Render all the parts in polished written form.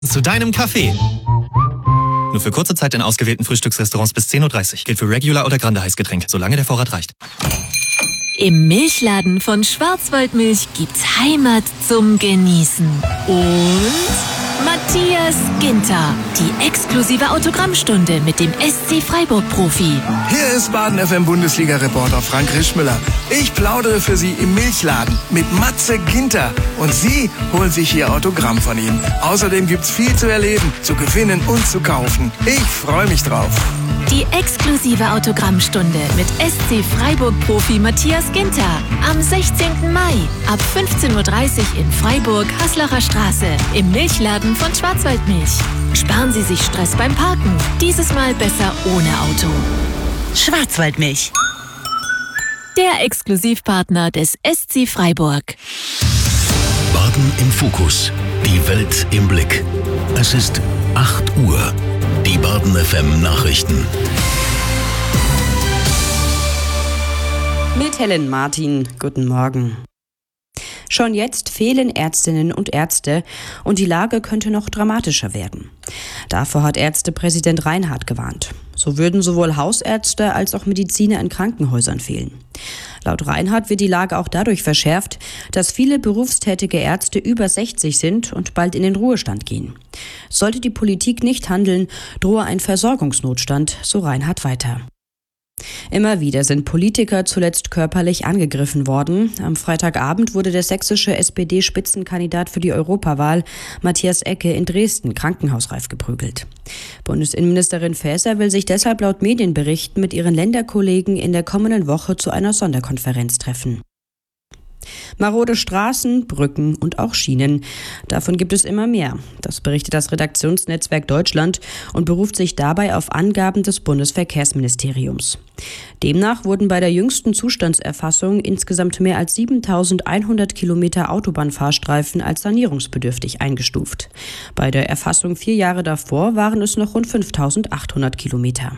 Zu deinem Kaffee. Nur für kurze Zeit in ausgewählten Frühstücksrestaurants bis 10.30 Uhr. Gilt für Regular oder Grande Heißgetränk, solange der Vorrat reicht. Im Milchladen von Schwarzwaldmilch gibt's Heimat zum Genießen. Und Matthias Ginter, die exklusive Autogrammstunde mit dem SC Freiburg-Profi. Hier ist Baden-FM-Bundesliga-Reporter Frank Rischmüller. Ich plaudere für Sie im Milchladen mit Matze Ginter. Und Sie holen sich Ihr Autogramm von ihm. Außerdem gibt's viel zu erleben, zu gewinnen und zu kaufen. Ich freue mich drauf. Die exklusive Autogrammstunde mit SC Freiburg-Profi Matthias Ginter am 16. Mai ab 15.30 Uhr in Freiburg, Haslacher Straße im Milchladen von Schwarzwaldmilch. Sparen Sie sich Stress beim Parken. Dieses Mal besser ohne Auto. Schwarzwaldmilch. Der Exklusivpartner des SC Freiburg. Baden im Fokus. Die Welt im Blick. Es ist 8 Uhr. Die Baden-FM Nachrichten. Mit Helen Martin, guten Morgen. Schon jetzt fehlen Ärztinnen und Ärzte und die Lage könnte noch dramatischer werden. Davor hat Ärztepräsident Reinhardt gewarnt. So würden sowohl Hausärzte als auch Mediziner in Krankenhäusern fehlen. Laut Reinhardt wird die Lage auch dadurch verschärft, dass viele berufstätige Ärzte über 60 sind und bald in den Ruhestand gehen. Sollte die Politik nicht handeln, drohe ein Versorgungsnotstand, so Reinhardt weiter. Immer wieder sind Politiker zuletzt körperlich angegriffen worden. Am Freitagabend wurde der sächsische SPD-Spitzenkandidat für die Europawahl, Matthias Ecke, in Dresden krankenhausreif geprügelt. Bundesinnenministerin Faeser will sich deshalb laut Medienberichten mit ihren Länderkollegen in der kommenden Woche zu einer Sonderkonferenz treffen. Marode Straßen, Brücken und auch Schienen. Davon gibt es immer mehr. Das berichtet das Redaktionsnetzwerk Deutschland und beruft sich dabei auf Angaben des Bundesverkehrsministeriums. Demnach wurden bei der jüngsten Zustandserfassung insgesamt mehr als 7.100 Kilometer Autobahnfahrstreifen als sanierungsbedürftig eingestuft. Bei der Erfassung 4 Jahre davor waren es noch rund 5.800 Kilometer.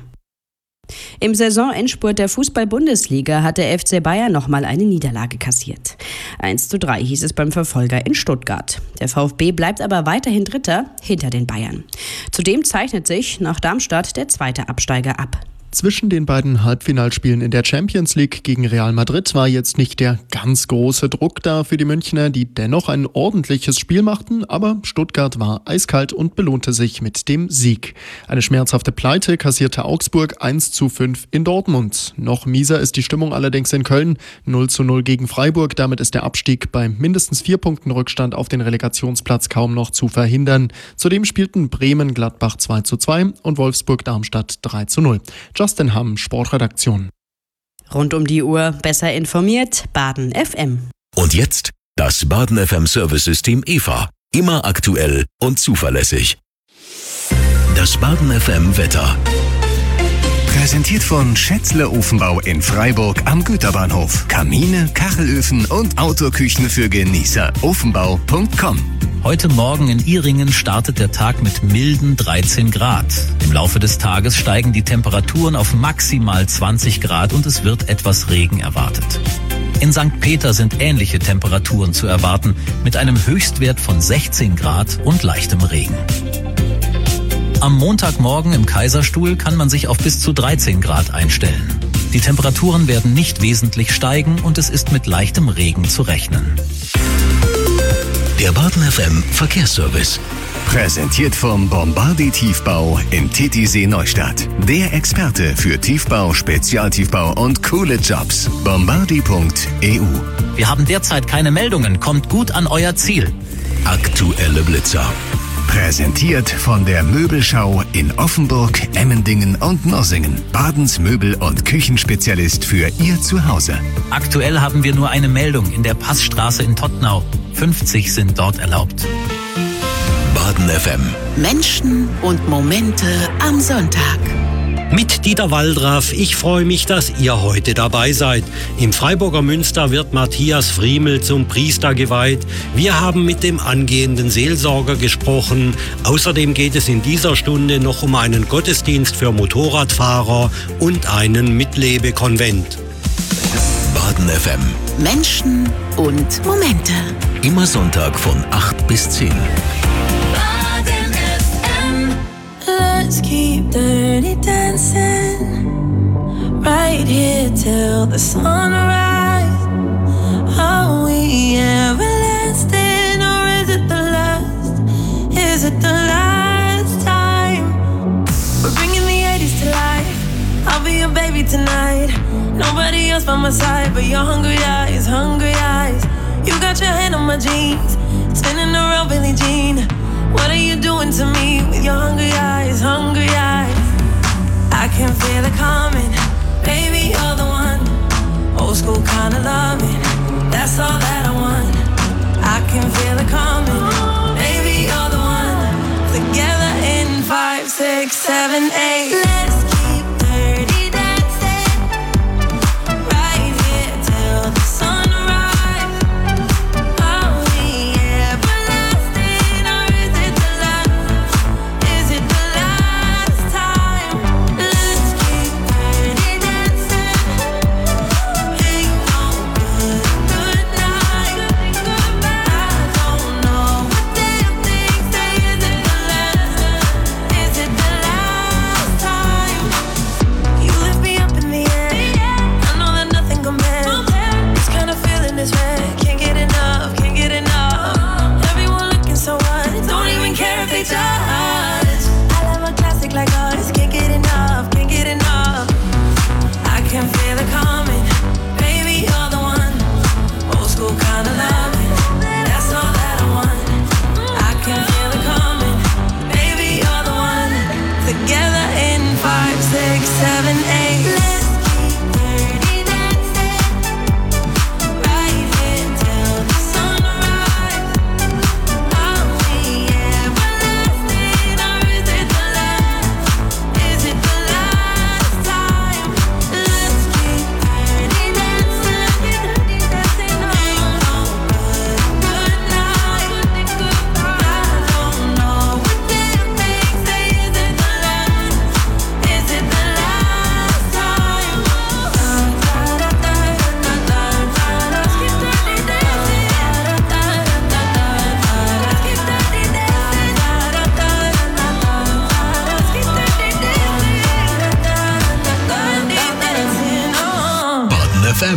Im Saisonendspurt der Fußball-Bundesliga hat der FC Bayern nochmal eine Niederlage kassiert. 1:3 hieß es beim Verfolger in Stuttgart. Der VfB bleibt aber weiterhin Dritter hinter den Bayern. Zudem zeichnet sich nach Darmstadt der zweite Absteiger ab. Zwischen den beiden Halbfinalspielen in der Champions League gegen Real Madrid war jetzt nicht der ganz große Druck da für die Münchner, die dennoch ein ordentliches Spiel machten, aber Stuttgart war eiskalt und belohnte sich mit dem Sieg. Eine schmerzhafte Pleite kassierte Augsburg 1:5 in Dortmund. Noch mieser ist die Stimmung allerdings in Köln, 0:0 gegen Freiburg. Damit ist der Abstieg bei mindestens 4 Punkten Rückstand auf den Relegationsplatz kaum noch zu verhindern. Zudem spielten Bremen Gladbach 2:2 und Wolfsburg Darmstadt 3:0. Justin Hamm, Sportredaktion. Rund um die Uhr besser informiert, Baden FM. Und jetzt das Baden-FM Service-System EVA. Immer aktuell und zuverlässig. Das Baden-FM Wetter. Präsentiert von Schätzle Ofenbau in Freiburg am Güterbahnhof. Kamine, Kachelöfen und Outdoor-Küchen für Genießer. Ofenbau.com. Heute Morgen in Ihringen startet der Tag mit milden 13 Grad. Im Laufe des Tages steigen die Temperaturen auf maximal 20 Grad und es wird etwas Regen erwartet. In St. Peter sind ähnliche Temperaturen zu erwarten, mit einem Höchstwert von 16 Grad und leichtem Regen. Am Montagmorgen im Kaiserstuhl kann man sich auf bis zu 13 Grad einstellen. Die Temperaturen werden nicht wesentlich steigen und es ist mit leichtem Regen zu rechnen. Der Baden-FM Verkehrsservice. Präsentiert vom Bombardi Tiefbau in Titisee Neustadt. Der Experte für Tiefbau, Spezialtiefbau und coole Jobs. Bombardi.eu. Wir haben derzeit keine Meldungen. Kommt gut an euer Ziel. Aktuelle Blitzer. Präsentiert von der Möbelschau in Offenburg, Emmendingen und Nossingen. Badens Möbel- und Küchenspezialist für Ihr Zuhause. Aktuell haben wir nur eine Meldung in der Passstraße in Tottenau. 50 sind dort erlaubt. Baden-FM. Menschen und Momente am Sonntag. Mit Dieter Waldraff, ich freue mich, dass ihr heute dabei seid. Im Freiburger Münster wird Matthias Friemel zum Priester geweiht. Wir haben mit dem angehenden Seelsorger gesprochen. Außerdem geht es in dieser Stunde noch um einen Gottesdienst für Motorradfahrer und einen Mitlebekonvent. Baden-FM. Menschen und Momente. Immer Sonntag von 8 bis 10. Baden till the sunrise. Are we everlasting or is it the last? Is it the last time? We're bringing the 80s to life. I'll be your baby tonight. Nobody else by my side but your hungry eyes, hungry eyes. You got your hand on my jeans, spinning around Billie Jean. What are you doing to me with your hungry eyes, hungry eyes? I can feel it coming, baby, you're the one. Old school kind of loving, that's all that I want. I can feel it coming, baby, you're the one. Together in 5, 6, 7, 8. Let's keep dirty dancing right here till the sunrise. Are we everlasting or is it the last? Is it the last time? Let's keep dirty dancing. Ain't no good night. I don't know what damn things say. Is it the last? Is it the last time? You lift me up in the air. I know that nothing compares. This kind of feeling is rare. Can't get enough, can't get enough. Everyone looking so what? Don't even care if they judge. I love a classic like ours. Can't get enough, can't get enough. I can feel it coming, baby, you're the one. Old school kind of loving, that's all that I want. I can feel it coming, baby, you're the one. Together in 5, 6, 7, 8. Let's keep dirty dancing right here till the sunrise. Are we everlasting or is it the last? Is it the last time? Let's keep dirty dancing. Ain't no good night. I don't know what damn things say. Is it the last? Is it the last time? Let's keep dirty dancing. Let's keep dirty dancing. Let's keep dirty dancing. Oh. Baden FM.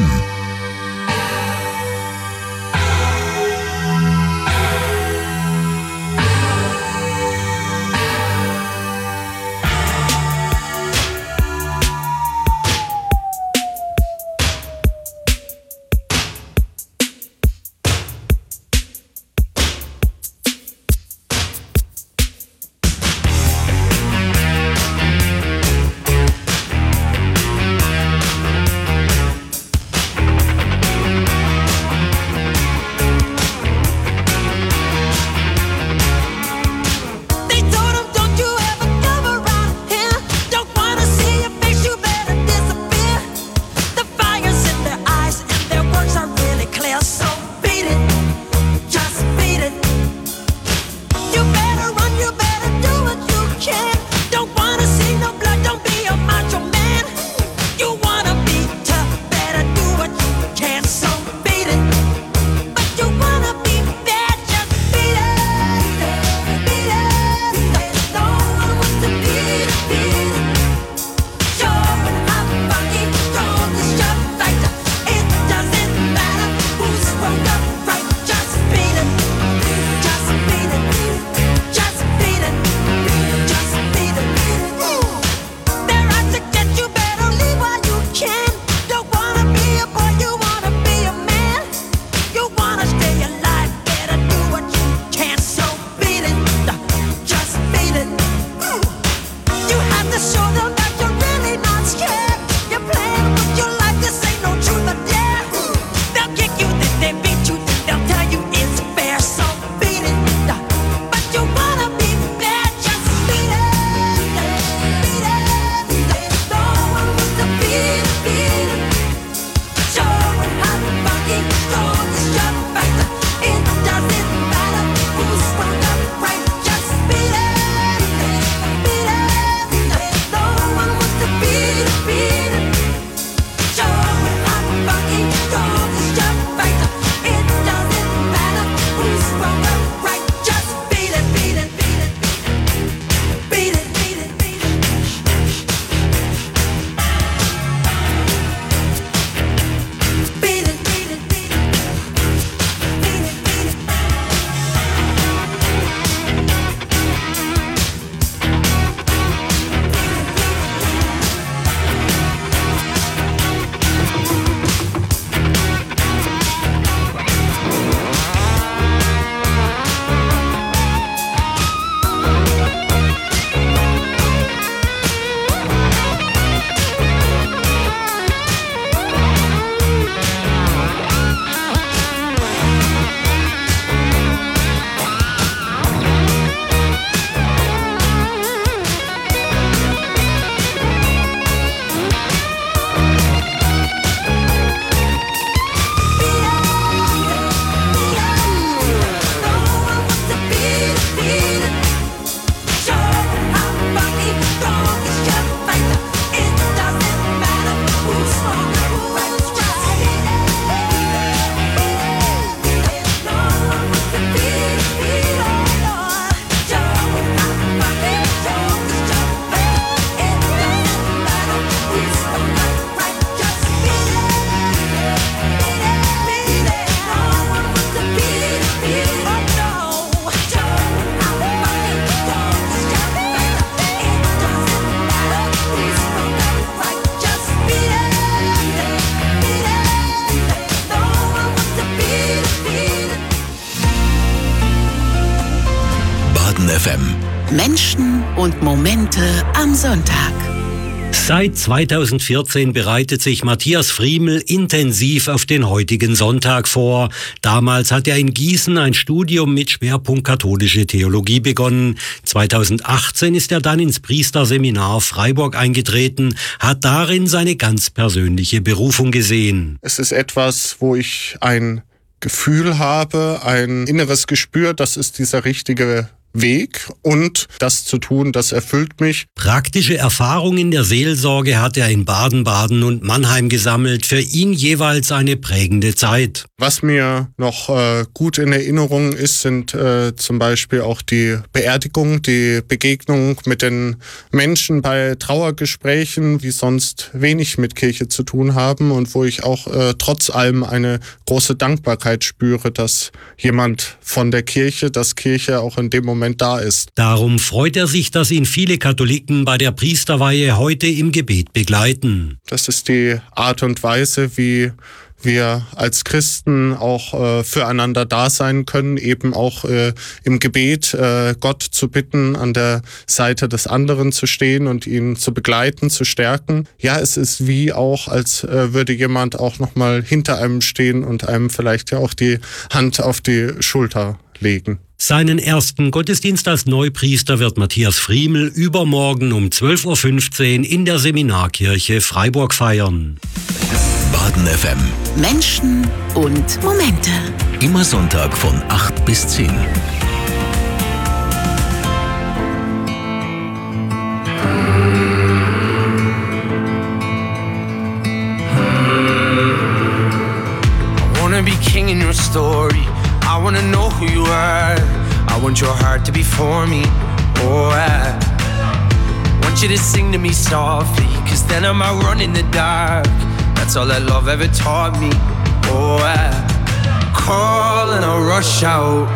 FM. Menschen und Momente am Sonntag. Seit 2014 bereitet sich Matthias Friemel intensiv auf den heutigen Sonntag vor. Damals hat er in Gießen ein Studium mit Schwerpunkt katholische Theologie begonnen. 2018 ist er dann ins Priesterseminar Freiburg eingetreten, hat darin seine ganz persönliche Berufung gesehen. Es ist etwas, wo ich ein Gefühl habe, ein inneres Gespür, das ist dieser richtige Weg und das zu tun, das erfüllt mich. Praktische Erfahrung in der Seelsorge hat er in Baden-Baden und Mannheim gesammelt, für ihn jeweils eine prägende Zeit. Was mir noch gut in Erinnerung ist, sind zum Beispiel auch die Beerdigung, die Begegnung mit den Menschen bei Trauergesprächen, die sonst wenig mit Kirche zu tun haben und wo ich auch trotz allem eine große Dankbarkeit spüre, dass jemand von der Kirche, dass Kirche auch in dem Moment da ist. Darum freut er sich, dass ihn viele Katholiken bei der Priesterweihe heute im Gebet begleiten. Das ist die Art und Weise, wie wir als Christen auch füreinander da sein können, eben auch im Gebet Gott zu bitten, an der Seite des anderen zu stehen und ihn zu begleiten, zu stärken. Ja, es ist wie auch, als würde jemand auch nochmal hinter einem stehen und einem vielleicht ja auch die Hand auf die Schulter legen. Seinen ersten Gottesdienst als Neupriester wird Matthias Friemel übermorgen um 12.15 Uhr in der Seminarkirche Freiburg feiern. Baden FM. Menschen und Momente. Immer Sonntag von 8 bis 10. I wanna be king in your story. I wanna know who you are. I want your heart to be for me. Oh, I want you to sing to me softly, 'cause then I might run in the dark. That's all that love ever taught me. Oh, I call and I rush out.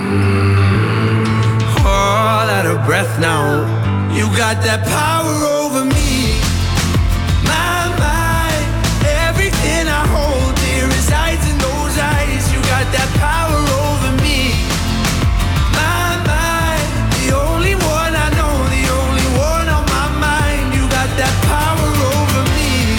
All out of breath now. You got that power over me. My mind, everything I hold dear resides in those eyes. You got that power over me. My mind, the only one I know, the only one on my mind. You got that power over me.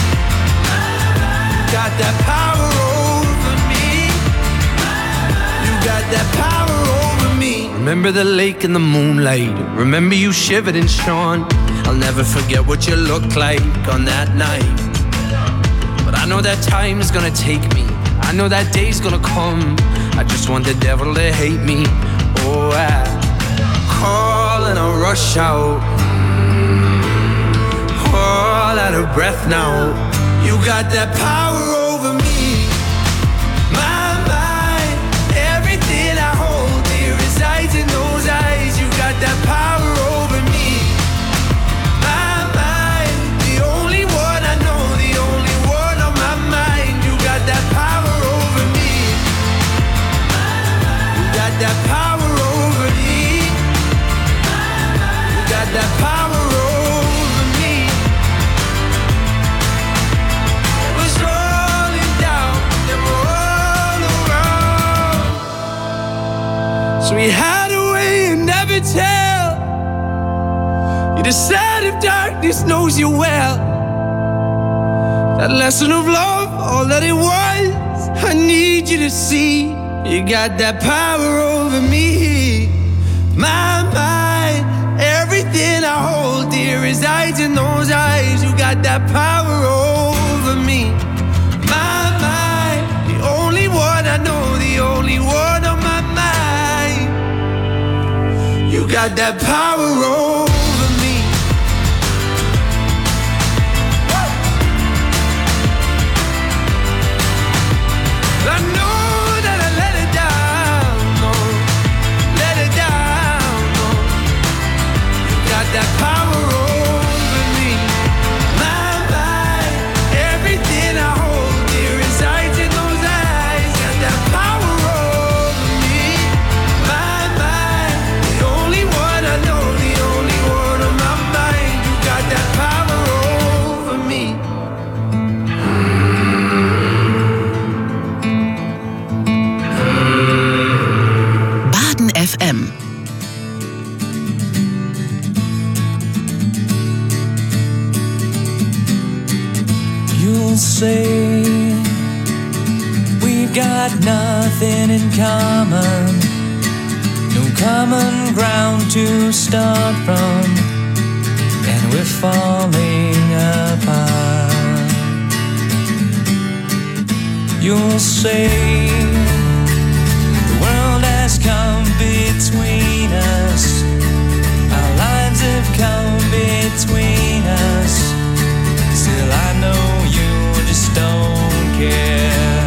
You got that power over me. You got that power over me. Remember the lake and the moonlight. Remember you shivered and shone. I'll never forget what you looked like on that night. But I know that time is gonna take me. I know that day's gonna come. I just want the devil to hate me. Oh, I call and I rush out. All out of breath now. You got that power over me. My mind, everything I hold dear resides in those eyes. You got that power over me. My mind, the only one I know, the only one on my mind. You got that power over me. You got that power over me. You got that power over me. It was rolling down and all around. So we had a way you never tell. You decide if darkness knows you well. That lesson of love, all that it was, I need you to see. You got that power over me. My mind, everything I hold dear resides in those eyes. You got that power over me. My mind, the only one I know, the only one on my mind. You got that power over me. I know that I let it down, no, let it down, no. You got that power over me. My mind, everything I hold dear resides in those eyes. Got that power over me. My mind, the only one I know, the only one on my mind. You got that power over me. Baden FM. say we've got nothing in common, no common ground to start from, and we're falling apart. You'll say the world has come between us, our lives have come between us. Still I know you just don't care.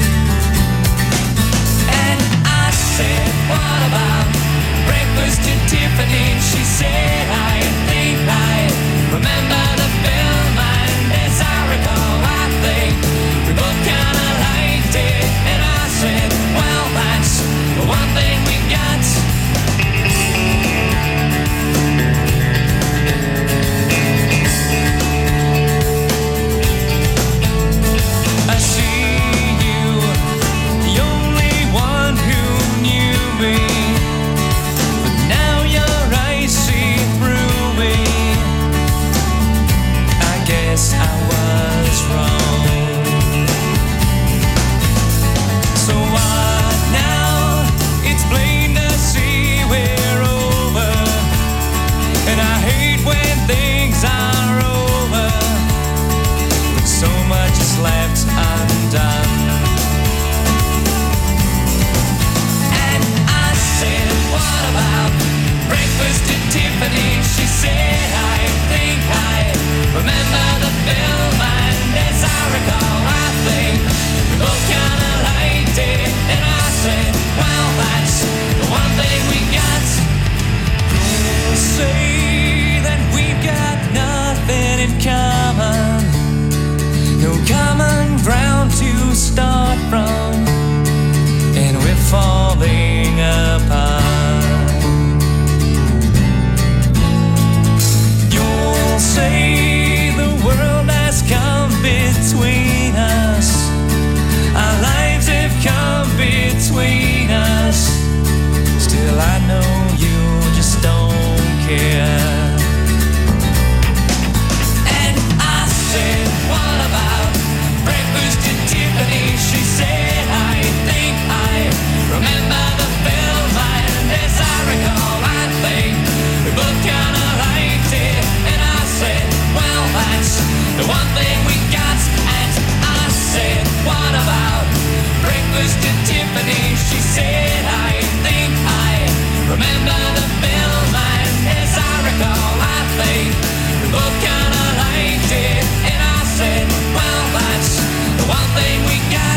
And I said, what about breakfast at Tiffany? She said, I think I remember the film, and as I recall, I think we both kinda liked it. And I said, well, that's the one thing we got. I see you, the only one who knew me, but now your eyes see through me. I guess I was wrong. So what now? It's plain to see we're over, and I hate when things are over, when so much is left undone. And I said, what about breakfast at Tiffany? She said, I think I remember the film, and as I recall, I think we both kinda liked it. And I said, well, that's the one thing we got. You'll say that we've got nothing in common, no common ground to start from, and we're falling apart. You'll say the world has come between us, our lives have come between us. Still I know you just don't care. And I said, what about breakfast at Tiffany? She said, I think I remember the film, and as I recall, I think we both kinda liked it. And I said, well, that's the one thing we got. And I said, what about breakfast at Tiffany? She said, I think I remember the film, and as I recall, I think we both kinda liked it. And I said, well, that's the one thing we got.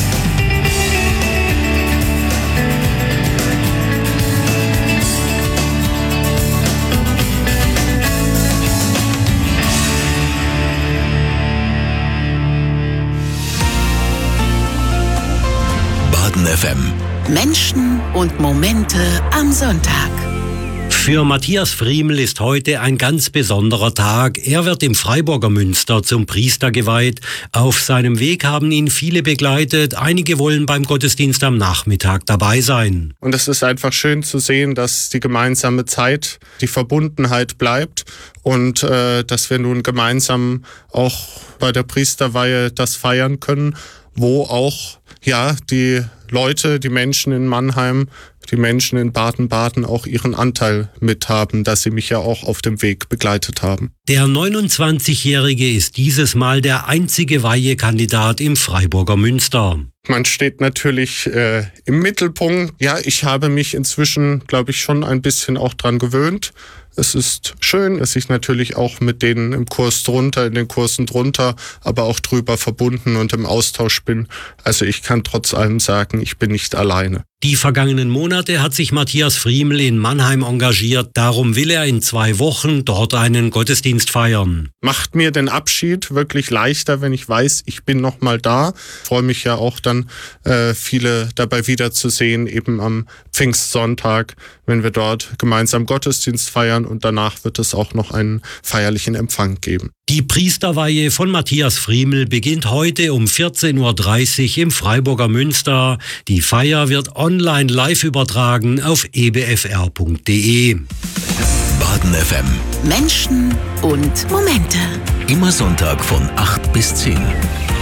Baden FM. Menschen und Momente am Sonntag. Für Matthias Friemel ist heute ein ganz besonderer Tag. Er wird im Freiburger Münster zum Priester geweiht. Auf seinem Weg haben ihn viele begleitet. Einige wollen beim Gottesdienst am Nachmittag dabei sein. Und es ist einfach schön zu sehen, dass die gemeinsame Zeit, die Verbundenheit bleibt und dass wir nun gemeinsam auch bei der Priesterweihe das feiern können, wo auch die Leute, die Menschen in Mannheim, die Menschen in Baden-Baden auch ihren Anteil mithaben, dass sie mich ja auch auf dem Weg begleitet haben. Der 29-Jährige ist dieses Mal der einzige Weihekandidat im Freiburger Münster. Man steht natürlich im Mittelpunkt. Ja, ich habe mich inzwischen, glaube ich, schon ein bisschen auch dran gewöhnt. Es ist schön, dass ich natürlich auch mit denen im Kurs drunter, in den Kursen drunter, aber auch drüber verbunden und im Austausch bin. Also ich kann trotz allem sagen, ich bin nicht alleine. Die vergangenen Monate hat sich Matthias Friemel in Mannheim engagiert. Darum will er in 2 Wochen dort einen Gottesdienst feiern. Macht mir den Abschied wirklich leichter, wenn ich weiß, ich bin noch mal da. Ich freue mich ja auch dann, viele dabei wiederzusehen, eben am Pfingstsonntag, wenn wir dort gemeinsam Gottesdienst feiern, und danach wird es auch noch einen feierlichen Empfang geben. Die Priesterweihe von Matthias Friemel beginnt heute um 14.30 Uhr im Freiburger Münster. Die Feier wird online live übertragen auf ebfr.de. Baden FM. Menschen und Momente. Immer Sonntag von 8 bis 10.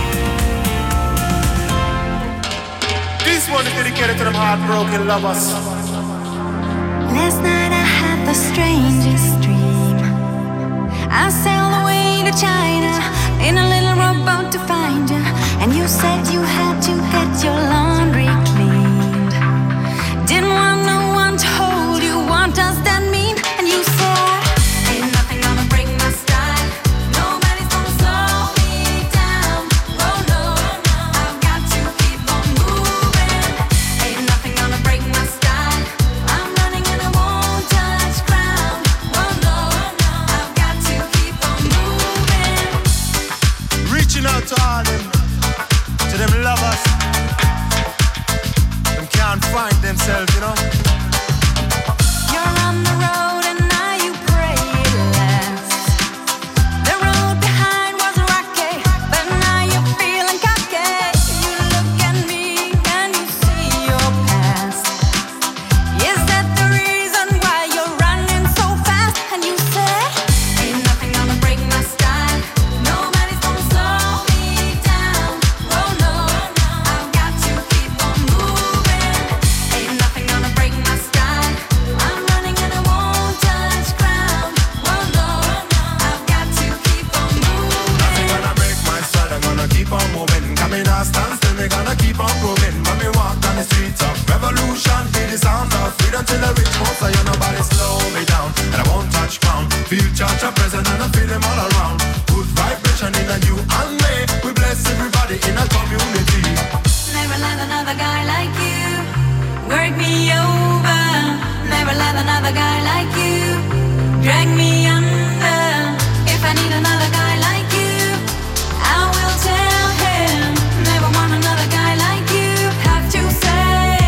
This one is dedicated to them heartbroken lovers. Last night I had the strangest dream. I sailed away to China in a little rowboat to find you, and you said you had to get your laundry cleaned. Didn't want no one to hold you. What does that mean? And you said, ain't nothing gonna break my stride. Nobody's gonna slow me down. Oh no, I've got to keep on moving. Ain't nothing gonna break my stride. I'm running and I won't touch ground. Oh no, I've got to keep on moving. Reaching out to all them, to them lovers. Them can't find themselves, you know. You're on the road and now you pray it lasts. The road behind was rocky, but now you're feeling cocky. You look at me and you see your past. Is that the reason why you're running so fast? And you say, ain't nothing gonna break my stride. Nobody's gonna slow me down. Oh no, I've got to keep on moving. Ain't nothing gonna break my stride. I'm running and I won't touch ground. Oh no, I've got to keep on moving. Nothing gonna break my stride, I'm gonna keep on moving. Coming out stand still, me gonna keep on proving. When me walk on the streets of revolution, feel the sound of freedom till the rich most of you. Nobody slow me down, and I won't touch ground. Feel church a present and I feel them all around. Good vibration in a you and me. We bless everybody in a community. Never let another guy like you work me over. Never let another guy like you drag me under. If I need another guy like you, I will tell him. Never want another guy like you. Have to say,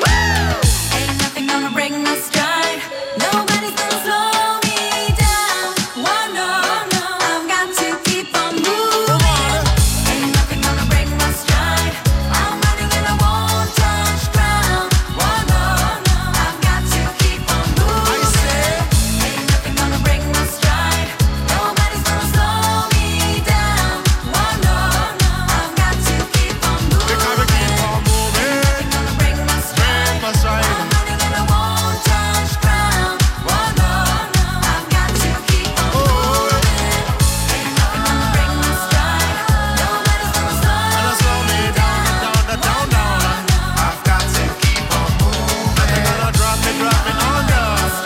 woo! Ain't nothing gonna break my stride. Nobody's gonna slow me down. Oh no, I've got to keep on moving. Ain't nothing gonna break my stride. I'm running and I won't touch ground. Oh no, I've got to keep on moving. Ain't nothing gonna break my stride. Nobody's gonna slow me down. Oh no, I've got to keep on moving. Because we keep on moving. Ain't gonna break my stride. Break my stride. I'm running and I won't touch ground. Oh no, I've got to keep on moving. Ain't nothing gonna break my stride. Nobody's gonna slow me down. Down. I've got to keep on moving. Nothing gonna drop me under.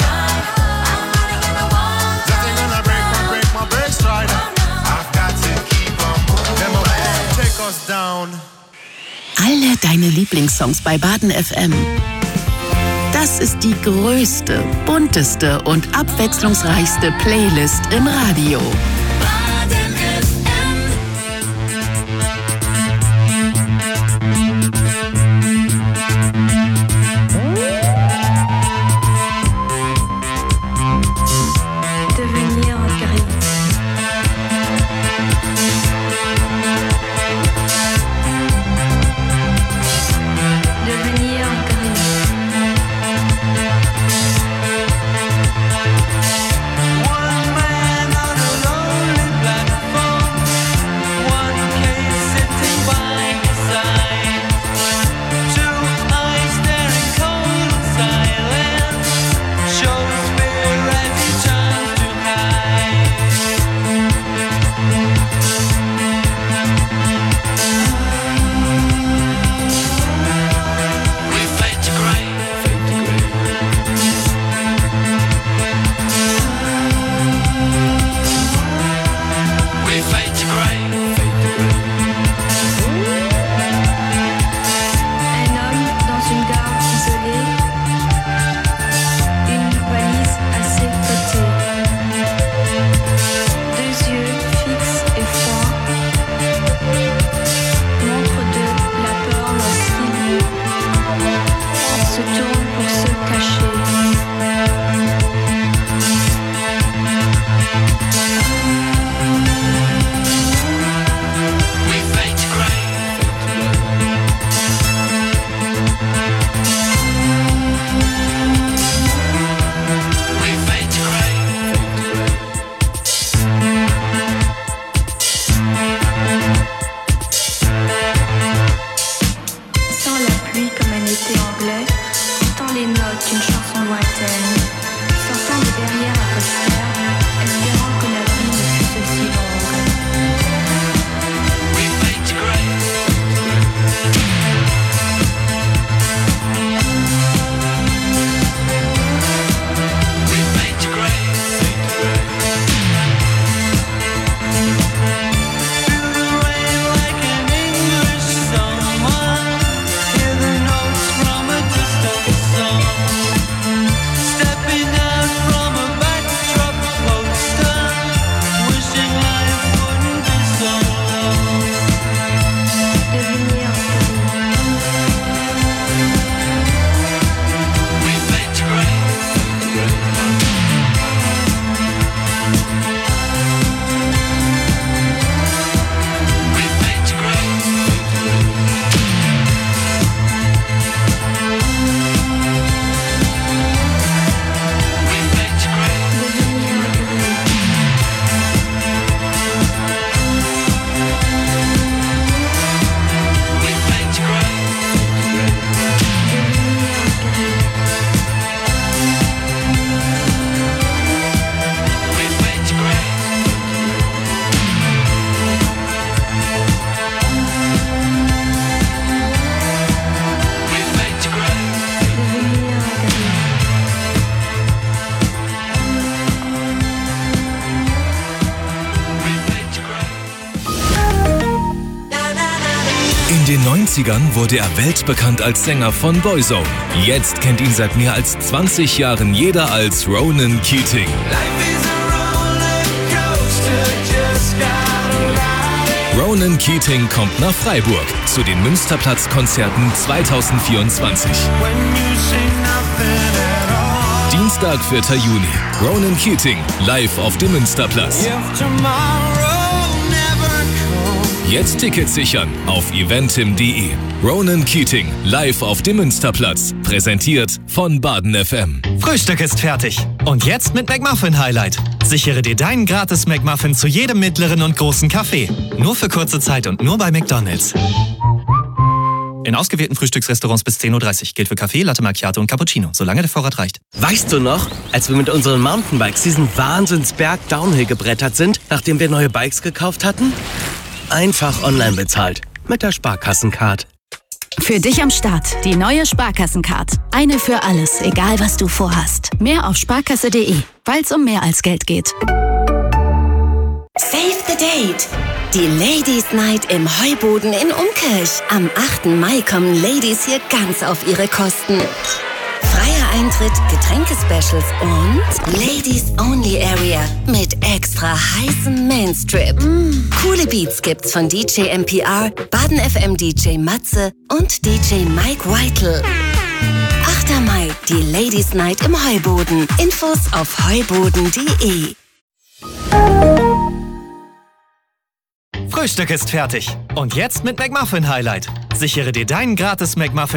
Nothing gonna break my break stride. I've got to keep on moving. Them will take us down. Alle deine Lieblingssongs bei Baden FM. Das ist die größte, bunteste und abwechslungsreichste Playlist im Radio. Baden FM. Devenir gris. Devenir gris. One man on a lonely 90ern wurde er weltbekannt als Sänger von Boyzone. Jetzt kennt ihn seit mehr als 20 Jahren jeder als Ronan Keating. Ronan Keating kommt nach Freiburg zu den Münsterplatz-Konzerten 2024. Dienstag, 4. Juni. Ronan Keating live auf dem Münsterplatz. Jetzt Tickets sichern auf eventim.de. Ronan Keating live auf dem Münsterplatz. Präsentiert von Baden FM. Frühstück ist fertig. Und jetzt mit McMuffin Highlight. Sichere dir deinen gratis McMuffin zu jedem mittleren und großen Kaffee. Nur für kurze Zeit und nur bei McDonald's. In ausgewählten Frühstücksrestaurants bis 10.30 Uhr. Gilt für Kaffee, Latte Macchiato und Cappuccino, solange der Vorrat reicht. Weißt du noch, als wir mit unseren Mountainbikes diesen Wahnsinnsberg Downhill gebrettert sind, nachdem wir neue Bikes gekauft hatten? Einfach online bezahlt. Mit der Sparkassencard. Für dich am Start die neue Sparkassencard. Eine für alles, egal was du vorhast. Mehr auf sparkasse.de, weil es um mehr als Geld geht. Save the date! Die Ladies Night im Heuboden in Umkirch. Am 8. Mai kommen Ladies hier ganz auf ihre Kosten. Freier Eintritt, Getränke-Specials und Ladies Only Area mit extra heißem Mainstrip. Coole Beats gibt's von DJ MPR, Baden FM DJ Matze und DJ Mike Whitel. 8. Mai, die Ladies Night im Heuboden. Infos auf heuboden.de. Frühstück ist fertig. Und jetzt mit McMuffin Highlight. Sichere dir deinen gratis McMuffin